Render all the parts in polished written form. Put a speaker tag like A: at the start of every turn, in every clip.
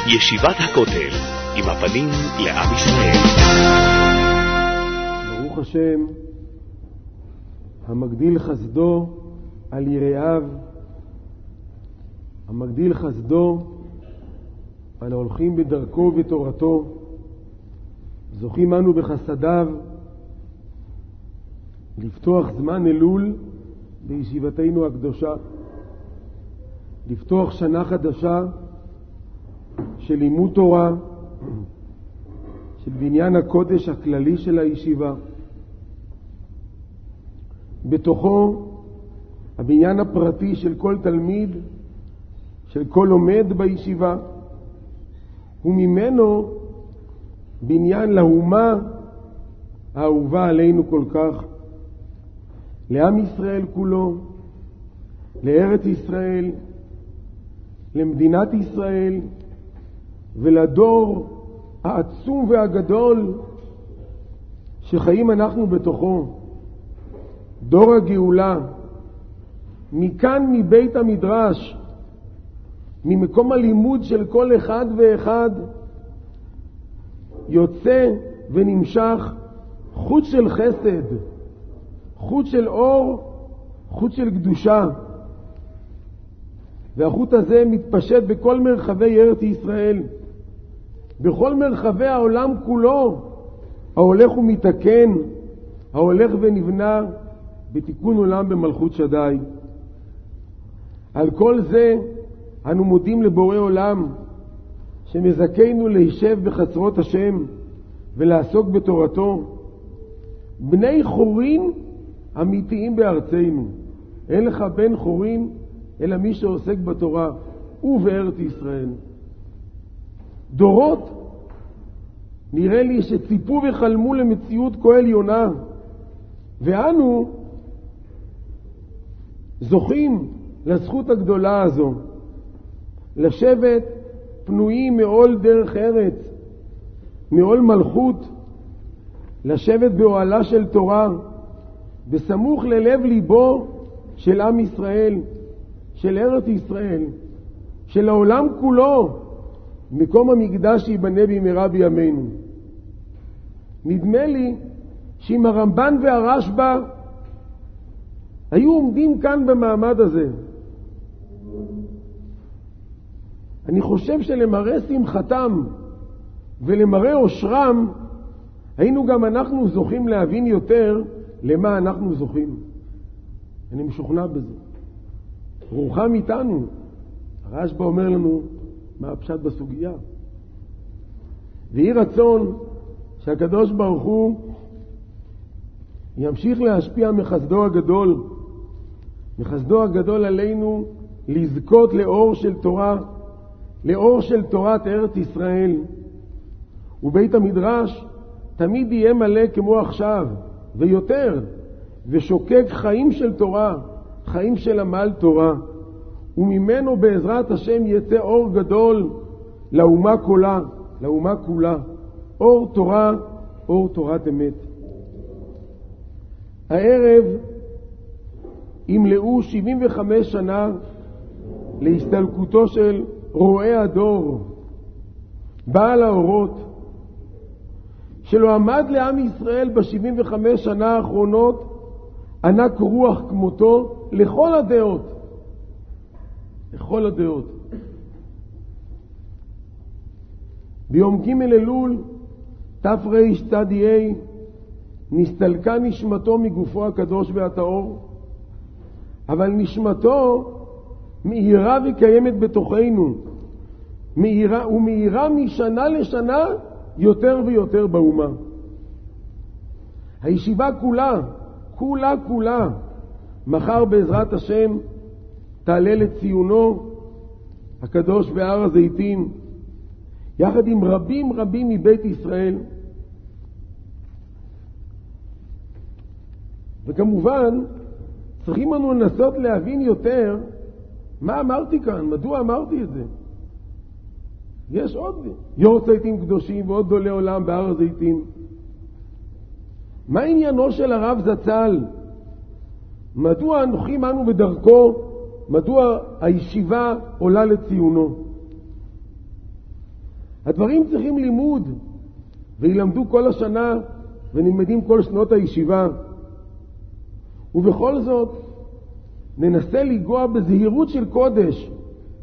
A: ישיבת הכותל, עם הפנים לעם ישראל.
B: ברוך השם, המגדיל חסדו על יראיו, המגדיל חסדו על ההולכים בדרכו ובתורתו. זוכים אנו בחסדיו לפתוח זמן אלול בישיבתנו הקדושה, לפתוח שנה חדשה של לימוד תורה, של בניין הקודש הכללי של הישיבה. בתוכו הבניין הפרטי של כל תלמיד, של כל לומד בישיבה, וממנו בניין לאומה האהובה עלינו כל כך, לעם ישראל כולו, לארץ ישראל, למדינת ישראל ולדור העצום והגדול שחיים אנחנו בתוכו, דור הגאולה. מכאן, מבית המדרש, ממקום הלימוד של כל אחד ואחד, יוצא ונמשך חוט של חסד, חוט של אור, חוט של קדושה. והחוט הזה מתפשט בכל מרחבי ארץ ישראל, בכל מרחבי העולם כולו, ההולך ומתקן, ההולך ונבנה בתיקון עולם במלכות שדי. על כל זה אנו מודים לבורא עולם שמזכנו להישב בחצרות השם ולעסוק בתורתו. בני חורין אמיתיים בארצנו, אין לך בן חורין אלא מי שעוסק בתורה ובארץ ישראל. דורות נראה לי שציפו וחלמו למציאות כה עליונה, ואנו זוכים לזכות הגדולה הזו, לשבת פנויים מעול דרך ארץ, מעול מלכות, לשבת באוהלה של תורה, בסמוך ללב ליבו של עם ישראל, של ארץ ישראל, של העולם כולו, מקום המקדש ייבנה במהרה בימינו. נדמה לי שאם הרמב"ן והרשב"א היו עומדים כאן במעמד הזה, אני חושב שלמראה שמחתם ולמראה אושרם, היינו גם אנחנו זוכים להבין יותר למה אנחנו זוכים. אני משוכנע בזה. רוחם איתנו. הרשב"א אומר לנו מה הפשט בסוגיה. ויהי רצון שהקדוש ברוך הוא ימשיך להשפיע מחסדו הגדול, מחסדו הגדול עלינו, לזכות לאור של תורה, לאור של תורת ארץ ישראל. ובית המדרש תמיד יהיה מלא כמו עכשיו, ויותר, ושוקק חיים של תורה, חיים של עמל תורה, וממנו בעזרת השם יצא אור גדול לאומה כולה, לאומה כולה. אור תורה, אור תורת אמת. הערב ימלאו 75 שנה להסתלקותו של רועה הדור, בעל האורות, שלא עמד לעם ישראל ב-75 שנה האחרונות ענק רוח כמותו לכל הדעות, לכל הדעות. ביום ג' אלול תרצ"ה נסתלקה נשמתו מגופו הקדוש והטהור, אבל נשמתו מאירה וקיימת בתוכנו, ומאירה משנה לשנה יותר ויותר באומה. הישיבה כולה מחר בעזרת השם תעלה לציונו הקדוש בהר הזיתים, יחד עם רבים מבית ישראל. וכמובן צריכים לנו לנסות להבין יותר מה אמרתי כאן, מדוע אמרתי את זה. יש עוד יורצייטים קדושים ועוד גדולי עולם בהר הזיתים. מה עניינו של הרב זצ"ל? מדוע אנוכי אנו בדרכו? מדוע הישיבה עולה לציונו? הדברים צריכים לימוד, וילמדו כל השנה, ונלמדים כל שנות הישיבה. ובכל זאת, ננסה לגוע בזהירות של קודש,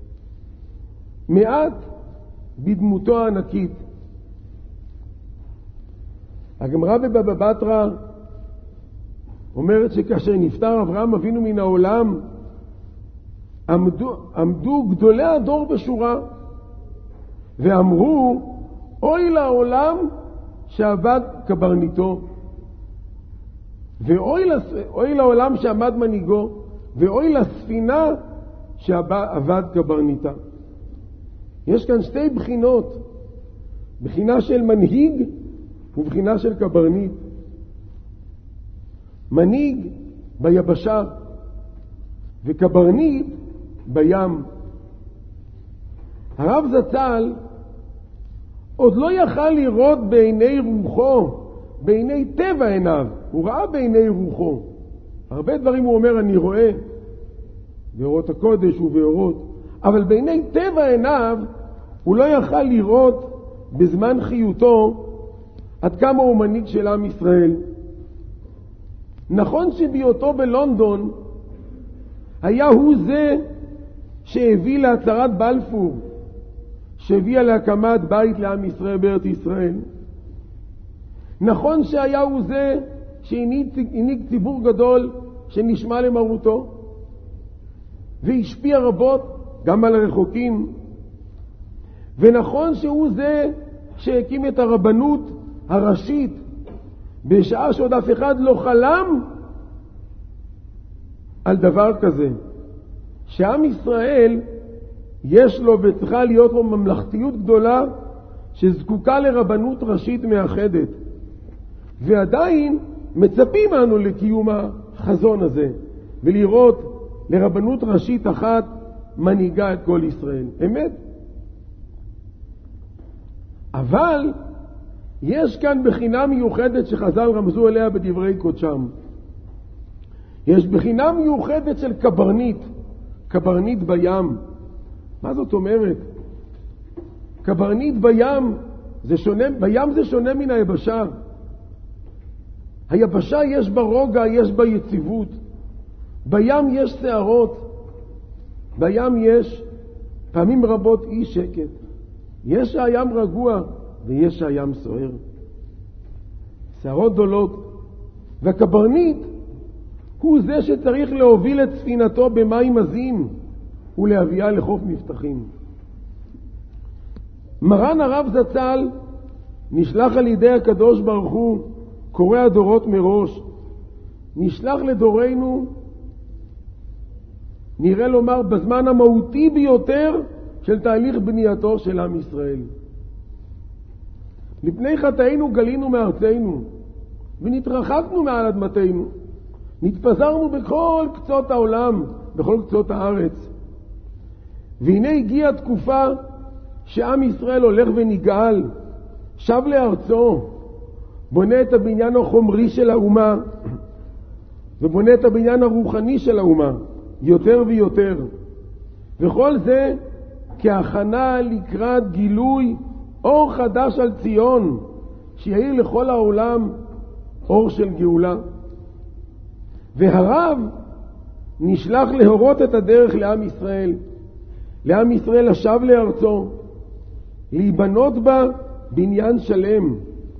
B: מעט בדמותו הענקית. הגמרא בבבא בתרא אומרת שכאשר נפטר אברהם אבינו מן העולם, עמדו גדולי הדור בשורה, ואמרו, אוי לעולם שעבד קברניתו, ואוי לעולם שעמד מנהיגו, ואוי לספינה שעבד קברניתה. יש כאן שתי בחינות, בחינה של מנהיג ובחינה של קברניט. מנהיג ביבשה וקברניט בים. הרב זצ"ל עוד לא יכל לראות בעיני רוחו, בעיני טבע עיניו, הוא ראה בעיני רוחו. הרבה דברים הוא אומר אני רואה, באורות הקודש ובאורות, אבל בעיני טבע עיניו הוא לא יכל לראות בזמן חיותו עד כמה הוא מנהיג של עם ישראל. נכון שבהיותו בלונדון היה הוא זה שהביא להצהרת בלפור, שהביאה להקמת בית לעם ישראל בארץ ישראל. נכון שהיה הוא זה שהנהיג ציבור גדול שנשמע למרותו, והשפיע רבות גם על הרחוקים. ונכון שהוא זה שהקים את הרבנות הראשית, בשעה שעוד אף אחד לא חלם על דבר כזה. שעם ישראל יש לו וצריכה להיות לו ממלכתיות גדולה שזקוקה לרבנות ראשית מאחדת. ועדיין מצפים אנו לקיום החזון הזה, ולראות לרבנות ראשית אחת מנהיגה את כל ישראל. אמת? אבל יש כאן בחינה מיוחדת שחז"ל רמזו אליה בדברי קודשם. יש בחינה מיוחדת של קברניט, קברניט בים. מה זאת אומרת? קברניט בים זה שונה, בים זה שונה מן היבשה. היבשה יש בה רוגע, יש בה יציבות. בים יש שערות. בים יש פעמים רבות אי שקט. יש הים רגוע ויש הים סוער. שערות גדולות. והקברניט הוא זה שצריך להוביל את ספינתו במים עזים ולהביאה לחוף מבטחים. מרן הרב זצ"ל נשלח על ידי הקדוש ברוך הוא, קורא הדורות מראש, נשלח לדורנו, נראה לומר, בזמן המהותי ביותר של תהליך בנייתו של עם ישראל. לפני חטאינו גלינו מארצנו, ונתרחקנו מעל אדמתנו. נתפזרנו בכל קצות העולם, בכל קצות הארץ. והנה הגיעה תקופה שעם ישראל הולך ונגאל, שב לארצו, בונה את הבניין החומרי של האומה, ובונה את הבניין הרוחני של האומה, יותר ויותר. וכל זה כהכנה לקראת גילוי אור חדש על ציון, שיעיר לכל העולם אור של גאולה. והרב נשלח להורות את הדרך לעם ישראל, לעם ישראל לשב לארצו, להיבנות בה בניין שלם.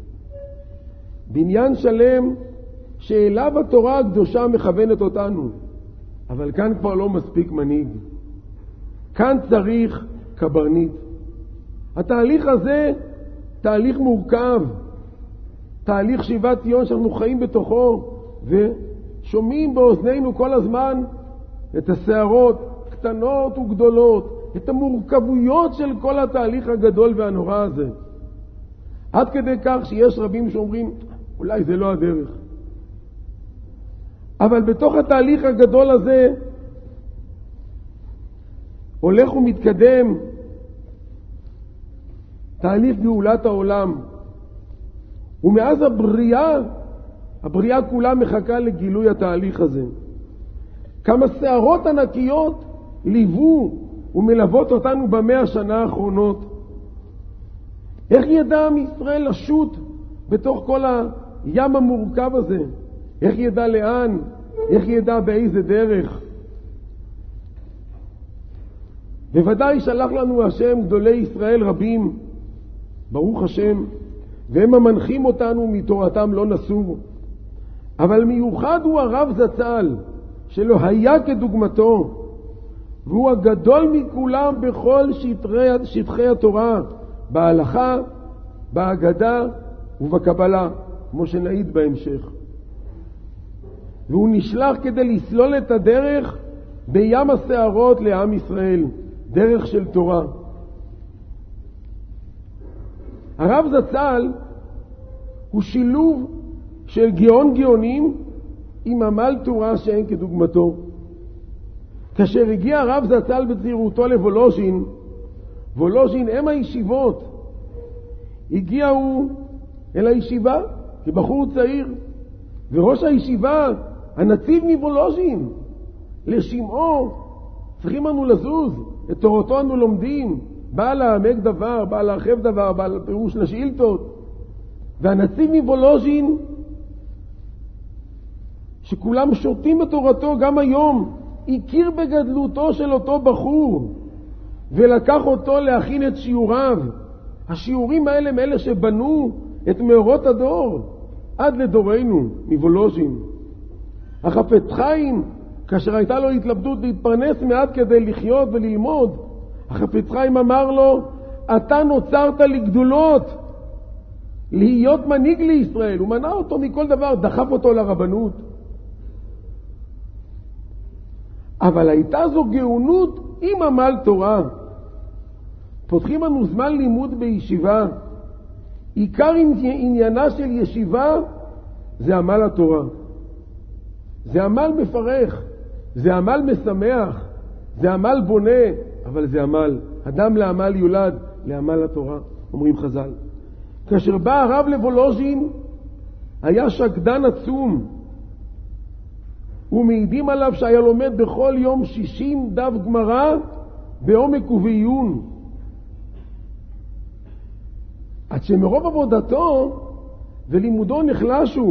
B: בניין שלם שאליו התורה הקדושה מכוונת אותנו. אבל כאן כבר לא מספיק מנהיג. כאן צריך קברניט. התהליך הזה תהליך מורכב. תהליך שיבת ציון שאנחנו חיים בתוכו ושומעים באוזנינו כל הזמן את השערות קטנות וגדולות, את המורכבויות של כל התהליך הגדול והנורא הזה. עד כדי כך שיש רבים שאומרים, אולי זה לא הדרך. אבל בתוך התהליך הגדול הזה הולך ומתקדם תהליך גאולת העולם. ומאז הבריאה כולה מחכה לגילוי התהליך הזה. כמה שערות ענקיות ליוו ומלוות אותנו ב100 השנה האחרונות. איך ידע עם ישראל לשוט בתוך כל הים המורכב הזה? איך ידע לאן? איך ידע באיזה דרך? בוודאי שלח לנו השם גדולי ישראל רבים, ברוך השם, והם המנחים אותנו מתורתם לא נסור. אבל מיוחד הוא הרב זצ"ל, שלא היה כדוגמתו, והוא הגדול מכולם בכל שטחי התורה, בהלכה, בהגדה ובקבלה, כמו שנעיד בהמשך. והוא נשלח כדי לסלול את הדרך בים הסערות לעם ישראל, דרך של תורה. הרב זצ"ל הוא שילוב של גאון גאונים עם עמל תורה שאין כדוגמתו. כאשר הגיע הרב זצ"ל בצעירותו לוולוז'ין, וולוז'ין הם הישיבות, הגיע הוא אל הישיבה כבחור צעיר, וראש הישיבה, הנציב מוולוז'ין, לשמעו צריכים אנו לזוז, את תורתו אנו לומדים, בא להעמק דבר, בא להרחב דבר, בא לפירוש לשאילתות. והנציב מוולוז'ין, שכולם שותים בתורתו גם היום, הכיר בגדלותו של אותו בחור, ולקח אותו להכין את שיעוריו. השיעורים האלה הם אלה שבנו את מאורות הדור, עד לדורנו, מוולוז'ין. החפץ חיים, כאשר הייתה לו התלבטות להתפרנס מעט כדי לחיות וללמוד, החפץ חיים אמר לו, אתה נוצרת לגדולות, להיות מנהיג לישראל. הוא מנע אותו מכל דבר, דחף אותו לרבנות. אבל הייתה זו גאונות עם עמל תורה. פותחים לנו זמן לימוד בישיבה. עיקר עניינה של ישיבה זה עמל התורה. זה עמל מפרך, זה עמל משמח, זה עמל בונה, אבל זה עמל. אדם לעמל יולד, לעמל התורה, אומרים חז"ל. כאשר בא הרב לוולוז'ין, היה שקדן עצום. ומעידים עליו שהיה לומד בכל יום 60 דף גמרא בעומק ובעיון. עד שמרוב עבודתו ולימודו נחלשו.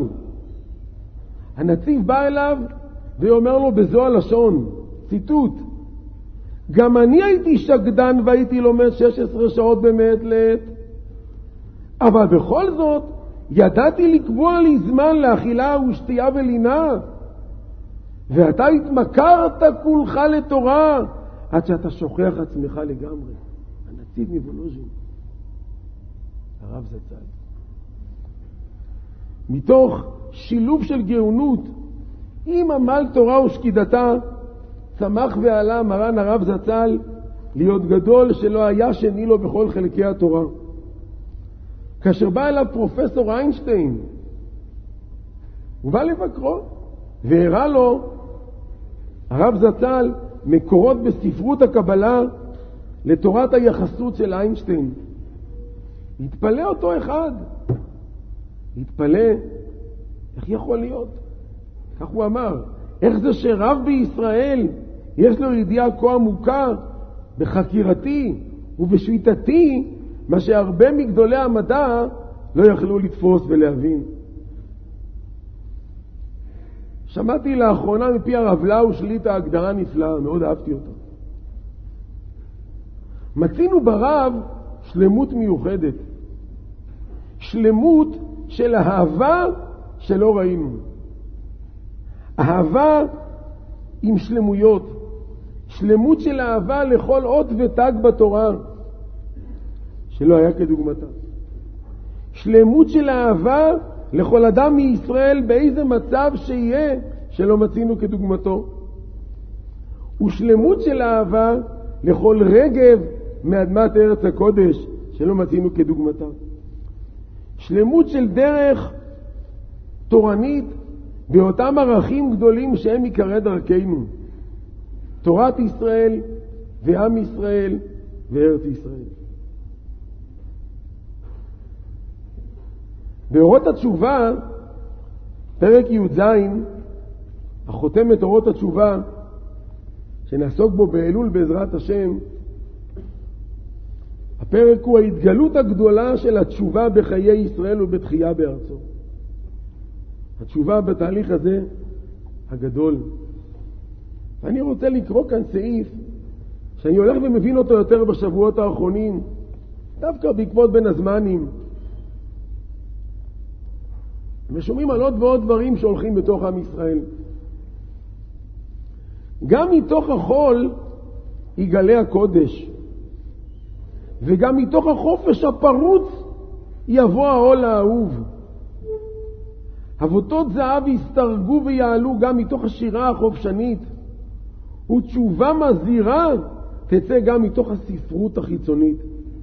B: הנציב בא אליו ואומר לו בזו הלשון, ציטוט, גם אני הייתי שקדן והייתי לומד 16 שעות במעת לעת, אבל בכל זאת ידעתי לקבוע לי זמן לאכילה ושתייה ולינה, ואתה התמכרת כולך לתורה עד שאתה שוכח עצמך לגמרי. הנציב מוולוז'ין, הרב זצ"ל. מתוך שילוב של גאונות עם עמל תורה ושקידתה, צמח ועלה מרן הרב זצ"ל להיות גדול שלא היה שני לו בכל חלקי התורה. כאשר בא אליו פרופסור איינשטיין, הוא בא לבקרו והראה לו הרב זצ"ל מקורות בספרות הקבלה לתורת היחסות של איינשטיין. התפלא אותו אחד, התפלא, איך יכול להיות? כך הוא אמר, איך זה שרב בישראל יש לו ידיעה כה עמוקה בחקירתי ובשביטתי, מה שהרבה מגדולי המדע לא יכלו לתפוס ולהבין. שמעתי לאחרונה מפי הרב לאו שליט"א הגדרה נפלאה, מאוד אהבתי אותה. מצינו ברב שלמות מיוחדת, שלמות של האהבה שלא ראינו. אהבה עם שלמויות, שלמות של אהבה לכל אות ותג בתורה שלא היה כדוגמתה, שלמות של אהבה לכל אדם מישראל באיזה מצב שיהיה שלא מצינו כדוגמתו, ושלמות של אהבה לכל רגב מאדמת ארץ הקודש שלא מצינו כדוגמתה, שלמות של דרך תורנית באותם ערכים גדולים שהם עיקרי דרכנו, תורת ישראל ועם ישראל וארץ ישראל. באורות התשובה, פרק י"ז, החותמת אורות התשובה, שנעסוק בו באלול בעזרת השם, הפרק הוא ההתגלות הגדולה של התשובה בחיי ישראל ובתחייה בארצו. התשובה בתהליך הזה הגדול. אני רוצה לקרוא כאן סעיף שאני הולך ומבין אותו יותר בשבועות האחרונים, דווקא בעקבות בין הזמנים. ושומעים על עוד ועוד דברים שהולכים בתוך עם ישראל. גם מתוך החול יגלה הקודש, וגם מתוך החופש הפרוץ יבוא העול האהוב. אבותות זהב יסתרגו ויעלו גם מתוך השירה החופשנית, ותשובה מזהירה תצא גם מתוך הספרות החיצונית.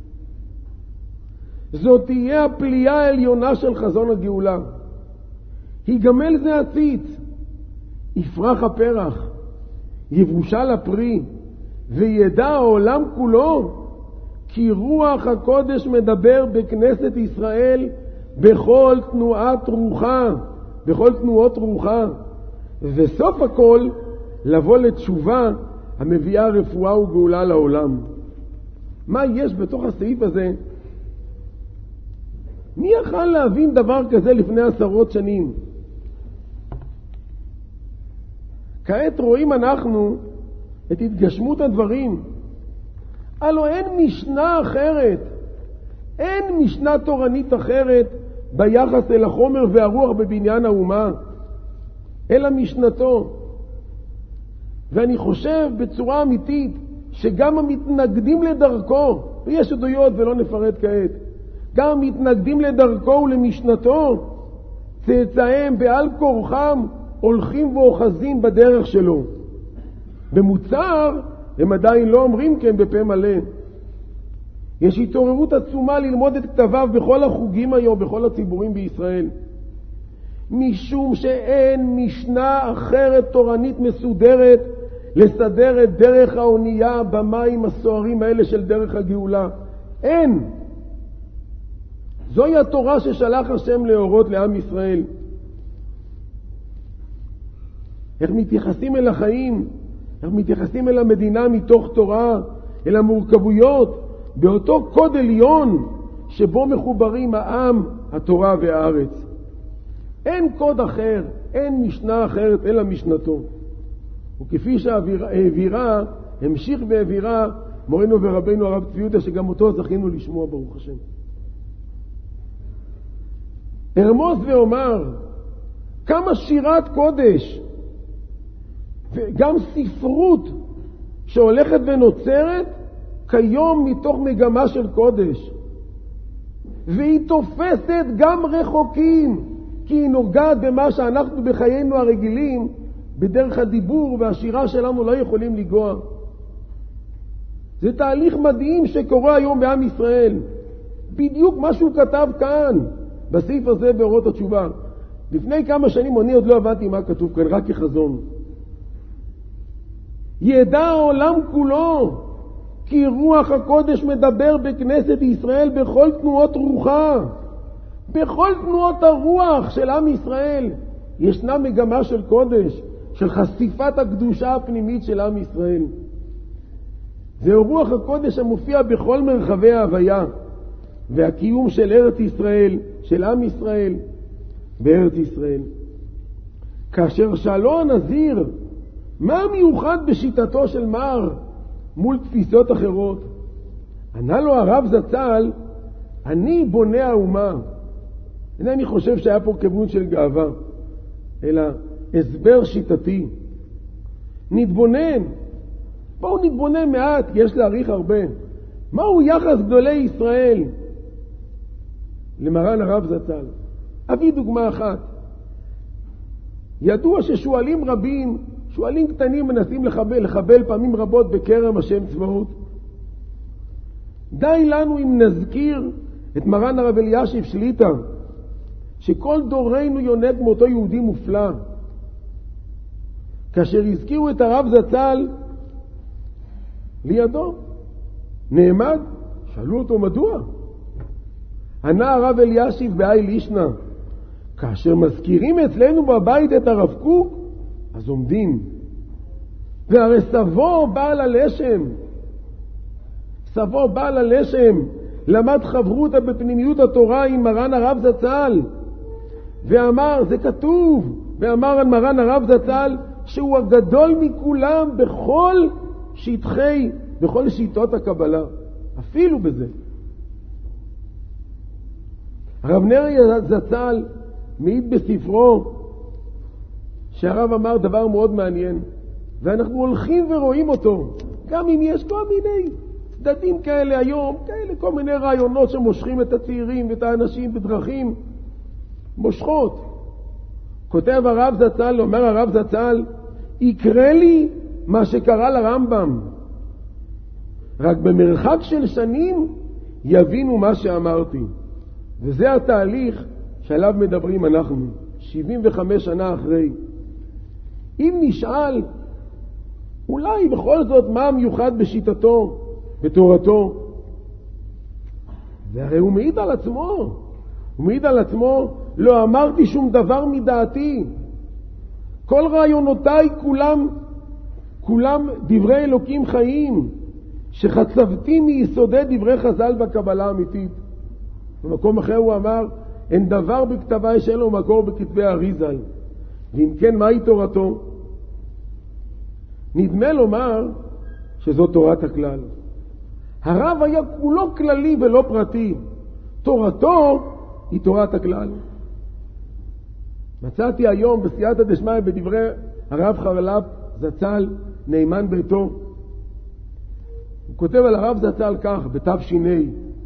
B: זאת תהיה הפליאה העליונה של חזון הגאולה. היגמל זה הציץ, יפרח הפרח, יבושל הפרי, וידע העולם כולו כי רוח הקודש מדבר בכנסת ישראל בכל תנועת רוחה, בכל תנועות רוחה. וסוף הכל לבוא לתשובה המביאה רפואה וגאולה לעולם. מה יש בתוך הסעיף הזה? מי יכל להבין דבר כזה לפני עשרות שנים? כעת רואים אנחנו את התגשמות הדברים. הלוא אין משנה אחרת, אין משנה תורנית אחרת ביחס אל החומר והרוח בבניין האומה, אלא משנתו. ואני חושב בצורה אמיתית שגם המתנגדים לדרכו, ויש עדויות ולא נפרט כעת, גם המתנגדים לדרכו ולמשנתו, צאצאיהם בעל כורחם הולכים ואוחזים בדרך שלו. במוצר הם עדיין לא אומרים כן בפה מלא. יש התעוררות עצומה ללמוד את כתביו בכל החוגים היום, בכל הציבורים בישראל. משום שאין משנה אחרת תורנית מסודרת לסדר את דרך האונייה במים הסוערים האלה של דרך הגאולה. אין. זוהי התורה ששלח השם להורות לעם ישראל. איך מתייחסים אל החיים, איך מתייחסים אל המדינה מתוך תורה, אל המורכבויות, באותו קוד עליון שבו מחוברים העם, התורה והארץ. אין קוד אחר, אין משנה אחרת אלא משנתו. וכפי שהעבירה, המשיך והעבירה מורנו ורבנו הרב צבי יהודה, שגם אותו זכינו לשמוע ברוך השם. ארמוז ואומר, כמה שירת קודש וגם ספרות שהולכת ונוצרת כיום מתוך מגמה של קודש, והיא תופסת גם רחוקים, כי היא נוגעת במה שאנחנו בחיינו הרגילים בדרך הדיבור והשירה שלנו לא יכולים לגוע. זה תהליך מדהים שקורה היום בעם ישראל, בדיוק מה שהוא כתב כאן בסעיף הזה באורות התשובה. לפני כמה שנים אני עוד לא הבנתי מה כתוב כאן, רק כחזון. ידע העולם כולו כי רוח הקודש מדבר בכנסת ישראל בכל תנועות רוחה. בכל תנועות הרוח של עם ישראל ישנה מגמה של קודש, של חשיפת הקדושה הפנימית של עם ישראל. זהו רוח הקודש המופיע בכל מרחבי ההוויה והקיום של ארץ ישראל, של עם ישראל בארץ ישראל. כאשר שאלו הנזיר מה מיוחד בשיטתו של מר מול תפיסות אחרות, ענה לו הרב זצ"ל, אני בונה האומה. אינני חושב שהיה פה כיוון של גאווה, אלא הסבר שיטתי. נתבונן, בואו נתבונן מעט, יש להעריך הרבה. מהו יחס גדולי ישראל למרן הרב זצ"ל? אביא דוגמה אחת. ידוע ששואלים רבים, שואלים קטנים מנסים לחבל פעמים רבות בקרם השם צבאות. די לנו אם נזכיר את מרן הרב אלישיב שליט"א, שכל דורנו יונק מאותו יהודי מופלא. כאשר הזכירו את הרב זצ"ל לידו, נעמד, שאלו אותו מדוע. ענה הרב אלישיב בהאי לישנא, כאשר מזכירים אצלנו בבית את הרב קוק, אז עומדים. והרי סבו בעל הלשם, סבו בעל הלשם, למד חברותא בפנימיות התורה עם מרן הרב זצ"ל, ואמר, זה כתוב, ואמר על מרן הרב זצ"ל, שהוא הגדול מכולם בכל שיטות הקבלה, אפילו בזה. הרב נרי זצ"ל מעיד בספרו שהרב אמר דבר מאוד מעניין, ואנחנו הולכים ורואים אותו, גם אם יש כל מיני צדדים כאלה היום, כאלה כל מיני רעיונות שמושכים את הצעירים ואת האנשים בדרכים מושכות. כותב הרב זצ"ל, אומר הרב זצ"ל, יקרה לי מה שקרה לרמב"ם, רק במרחק של שנים יבינו מה שאמרתי. וזה התהליך שעליו מדברים אנחנו, 75 שנה אחרי. אם נשאל, אולי בכל זאת מה המיוחד בשיטתו, בתורתו, והרי הוא מעיד על עצמו, לא אמרתי שום דבר מדעתי, כל רעיונותיי כולם דברי אלוקים חיים, שחצבתי מיסודי דברי חז"ל בקבלה האמיתית. במקום אחר הוא אמר, אין דבר בכתבי שאין לו מקור בכתבי אריזל. ואם כן, מהי תורתו? נדמה לומר שזו תורת הכלל. הרב היה כולו כללי ולא פרטי. תורתו היא תורת הכלל. מצאתי היום בסייעתא דשמיא בדברי הרב חרל"פ זצ"ל נאמן ביתו. הוא כותב על הרב זצ"ל כך, בתש"ע,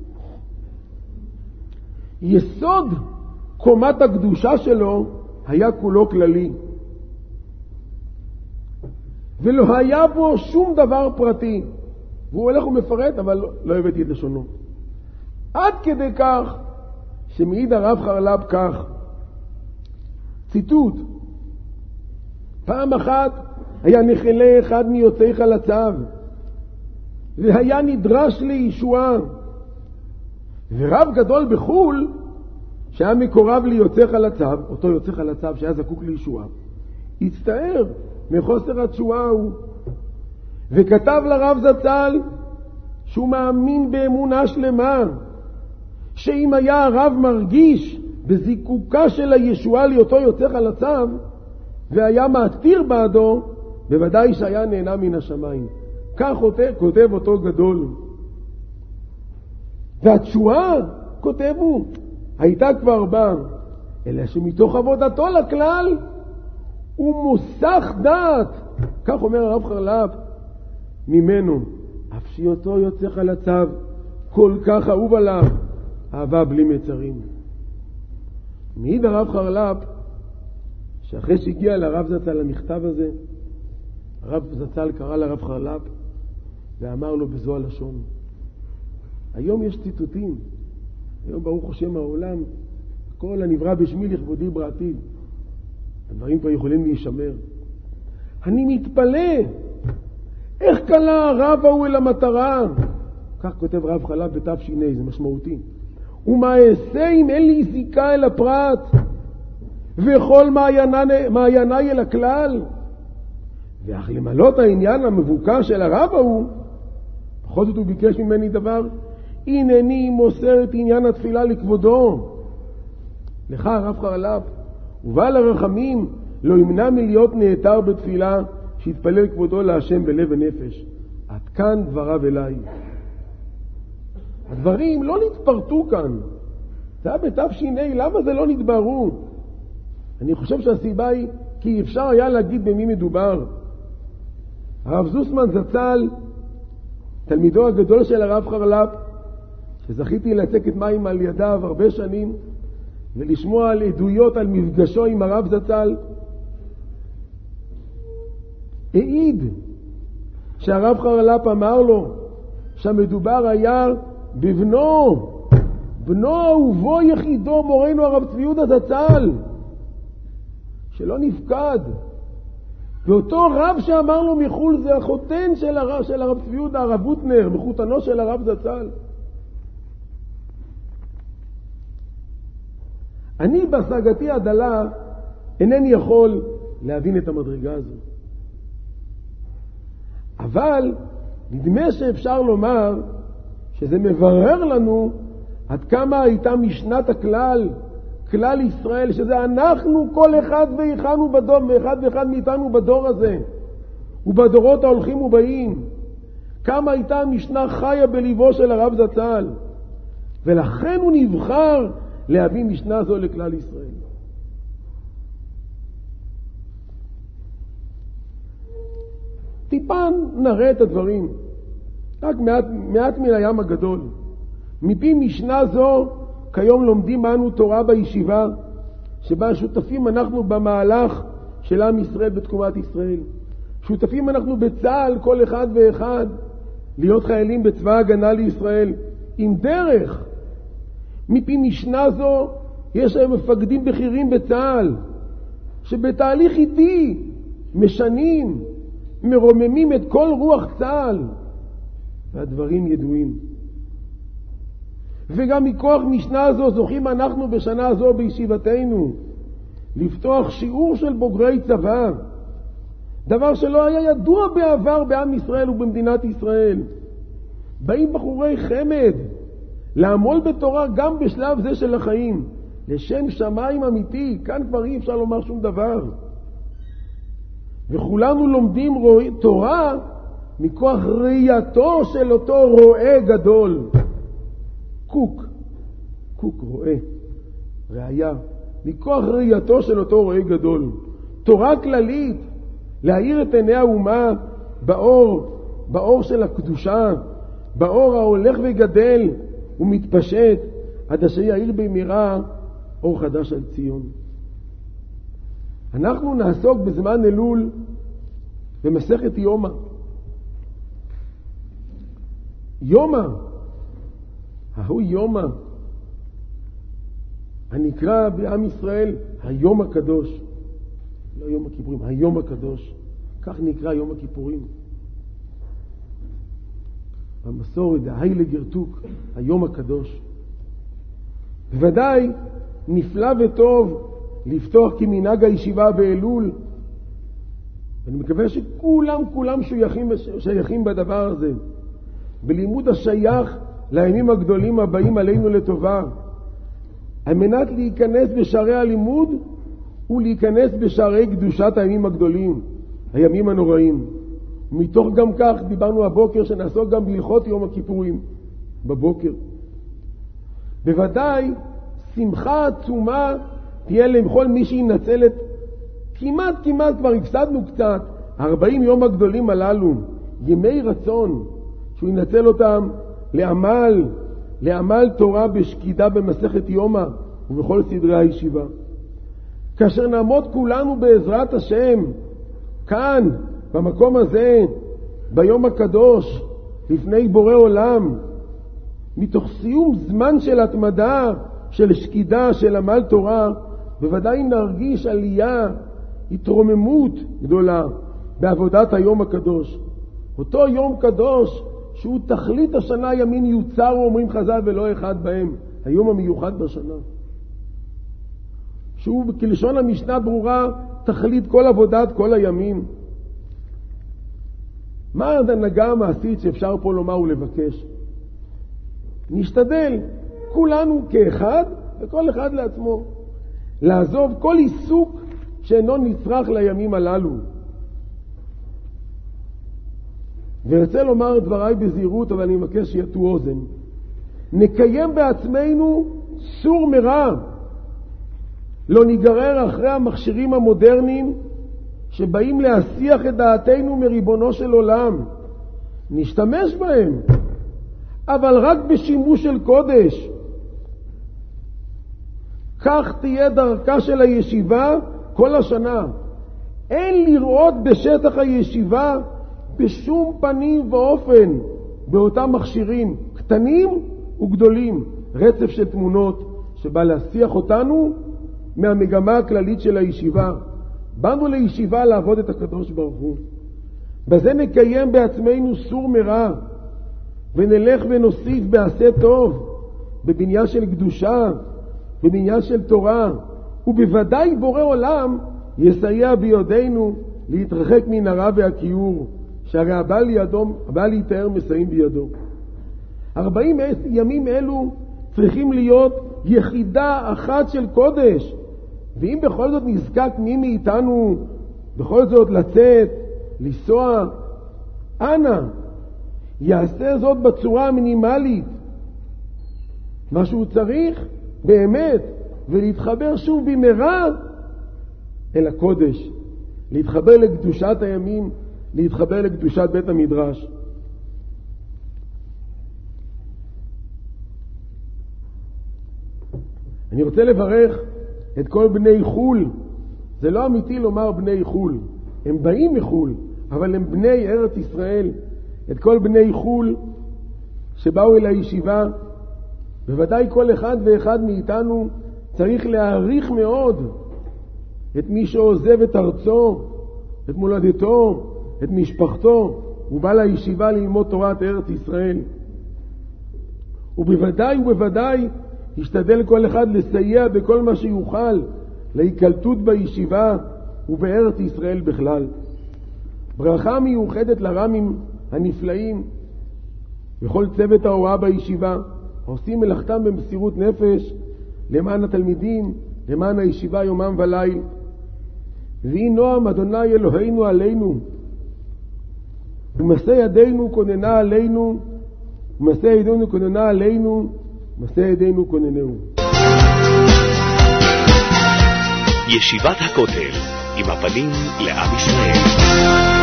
B: יסוד קומת הקדושה שלו היה כולו כללי, ולא היה בו שום דבר פרטי. והוא הולך ומפרט, אבל לא הבאתי את לשונו. עד כדי כך שמעיד הרב חרל"פ כך, ציטוט, פעם אחת היה נחלה אחד מיוצאי חלציו, והיה נדרש לישועה, ורב גדול בחול שהיה מקורב ליוצא חלציו, אותו יוצא חלציו שהיה זקוק לישועה, הצטער מחוסר התשועה הוא, וכתב לרב זצ"ל שהוא מאמין באמונה שלמה שאם היה הרב מרגיש בזיקוקה של הישועה לאותו יוצא חלציו והיה מעתיר בעדו, בוודאי שהיה נהנה מן השמיים. כך כותב אותו גדול. והתשועה, כותב הוא, הייתה כבר באה, אלא שמתוך עבודתו לכלל הוא מוסך דעת, כך אומר הרב חרל"פ, ממנו, אף שיותו יוצא חלציו כל כך אהוב עליו, אהבה בלי מצרים. מעיד הרב חרל"פ שאחרי שהגיע לרב זצ"ל המכתב הזה, הרב זצ"ל קרא לרב חרל"פ ואמר לו בזו הלשון, היום יש ציטוטים, היום ברוך השם העולם, כל הנברא בשמי לכבודי בראתי, הדברים פה יכולים להישמר. אני מתפלא איך קלה הרב ההוא אל המטרה, כך כותב רב חרל"פ בתש"ע, זה משמעותי. ומה אעשה אם אין לי זיקה אל הפרט וכל מעייני אל הכלל? ואך למלות העניין המבוקר של הרב ההוא, בכל זאת הוא ביקש ממני דבר, הנני מוסר את עניין התפילה לכבודו. לך הרב חרל"פ, ובעל הרחמים לא ימנע מלהיות נעתר בתפילה שיתפלל כבודו להשם בלב ונפש. עד כאן דבריו אליי. הדברים לא נתפרטו כאן. זה היה בתש"ע, למה זה לא נתבררו? אני חושב שהסיבה היא כי אפשר היה להגיד במי מדובר. הרב זוסמן זצ"ל, תלמידו הגדול של הרב חרל"פ, שזכיתי לצקת מים על ידיו הרבה שנים ולשמוע על עדויות על מפגשו עם הרב זצ"ל, העיד שהרב חרל"פ אמר לו שהמדובר היה בבנו אהובו יחידו מורנו הרב צבי יהודה זצ"ל שלא נפקד, ואותו רב שאמר לו מחול זה החותן של הרב צבי יהודה, הרב בוטנר, מחותנו של הרב זצ"ל. אני בהשגתי הדלה אינני יכול להבין את המדרגה הזו, אבל נדמה שאפשר לומר שזה מברר לנו עד כמה הייתה משנת הכלל, כלל ישראל, שזה אנחנו כל אחד ואחד מאיתנו בדור הזה, ובדורות ההולכים ובאים, כמה הייתה המשנה חיה בליבו של הרב זצ"ל, ולכן הוא נבחר להביא משנה זו לכלל ישראל. טיפה נראה את הדברים, רק מעט מן הים הגדול. מפי משנה זו כיום לומדים אנו תורה בישיבה, שבה שותפים אנחנו במהלך של עם ישראל בתקומת ישראל. שותפים אנחנו בצה"ל, כל אחד ואחד, להיות חיילים בצבא הגנה לישראל, עם דרך. מפי משנה זו יש היום מפקדים בכירים בצה"ל, שבתהליך איתי משנים, מרוממים את כל רוח צה"ל, והדברים ידועים. וגם מכוח משנה זו זוכים אנחנו בשנה זו בישיבתנו לפתוח שיעור של בוגרי צבא, דבר שלא היה ידוע בעבר בעם ישראל ובמדינת ישראל. באים בחורי חמד לעמול בתורה גם בשלב זה של החיים, לשם שמיים אמיתי. כאן כבר אי אפשר לומר שום דבר, וכולנו לומדים תורה מכוח ראייתו של אותו רואה גדול. קוק רואה, ראיה, מכוח ראייתו של אותו רואה גדול. תורה כללית, להאיר את עיני האומה באור של הקדושה, באור ההולך וגדל ומתפשט, עד אשר יאיר במהרה אור חדש על ציון. אנחנו נעסוק בזמן אלול במסכת יומא. ההוא יומא, הנקרא בעם ישראל היום הקדוש, לא יום הכיפורים, היום הקדוש, כך נקרא יום הכיפורים. במסורת, ההילגר טוק, היום הקדוש. בוודאי נפלא וטוב לפתוח כמנהג הישיבה באלול. אני מקווה שכולם שייכים בדבר הזה, בלימוד השייך לימים הגדולים הבאים עלינו לטובה, על מנת להיכנס בשערי הלימוד ולהיכנס בשערי קדושת הימים הגדולים, הימים הנוראים. מתוך גם כך דיברנו הבוקר שנעסוק גם בהלכות יום הכיפורים בבוקר. בוודאי שמחה עצומה תהיה לכל מי שינצל את כמעט כבר הפסדנו קצת 40 יום הגדולים הללו, ימי רצון, שהוא ינצל אותם לעמל תורה בשקידה במסכת יומא ובכל סדרי הישיבה. כאשר נעמוד כולנו בעזרת השם כאן במקום הזה ביום הקדוש לפני בורא עולם, מתוך סיום זמן של התמדה, של שקידה, של עמל תורה, בוודאי נרגיש עלייה, התרוממות גדולה בעבודת היום הקדוש. אותו יום קדוש שהוא תכלית השנה, ימים יוצר אומרים חז"ל ולא אחד בהם, היום המיוחד בשנה, שהוא כלשון המשנה ברורה תכלית כל עבודת כל הימים. מה ההנהגה המעשית שאפשר פה לומר ולבקש? נשתדל כולנו כאחד וכל אחד לעצמו לעזוב כל עיסוק שאינו נצרך לימים הללו. ורצה לומר דבריי בזהירות, אבל אני מבקש שיטו אוזן. נקיים בעצמנו סור מרע, לא ניגרר אחרי המכשירים המודרניים שבאים להסיח את דעתנו מריבונו של עולם. נשתמש בהם, אבל רק בשימוש של קודש. כך תהיה דרכה של הישיבה כל השנה. אין לראות בשטח הישיבה בשום פנים ואופן באותם מכשירים קטנים וגדולים רצף של תמונות שבא להסיח אותנו מהמגמה הכללית של הישיבה. באנו לישיבה לעבוד את הקדוש ברוך הוא. בזה נקיים בעצמנו סור מרע, ונלך ונוסיף בעשה טוב, בבניין של קדושה, בבניין של תורה, ובוודאי בורא עולם יסייע בידינו להתרחק מן הרע והכיעור, שהרי הבא להתאר מסיים בידו. 40 ימים אלו צריכים להיות יחידה אחת של קודש. ואם בכל זאת נזקק מי מאיתנו בכל זאת לצאת, לנסוע, אנא, יעשה זאת בצורה המינימלית, מה שהוא צריך באמת, ולהתחבר שוב במהרה אל הקודש, להתחבר לקדושת הימים, להתחבר לקדושת בית המדרש. אני רוצה לברך את כל בני חול. זה לא אמיתי לומר בני חול, הם באים מחול, אבל הם בני ארץ ישראל. את כל בני חול שבאו אל הישיבה, בוודאי כל אחד ואחד מאיתנו צריך להעריך מאוד את מי שעוזב את ארצו, את מולדתו, את משפחתו, הוא בא לישיבה ללמוד תורת ארץ ישראל. ובוודאי ישתדל כל אחד לסייע בכל מה שיוכל להיקלטות בישיבה ובארץ ישראל בכלל. ברכה מיוחדת לרמים הנפלאים וכל צוות ההוראה בישיבה, עושים מלאכתם במסירות נפש למען התלמידים, למען הישיבה יומם וליל. ויהי נועם אדוני אלוהינו עלינו, ומעשה ידינו כוננה עלינו, ומעשה ידינו כוננה עלינו, מעשה ידינו כוננהו.
A: ישיבת הכותל, עם הפנים לעם ישראל.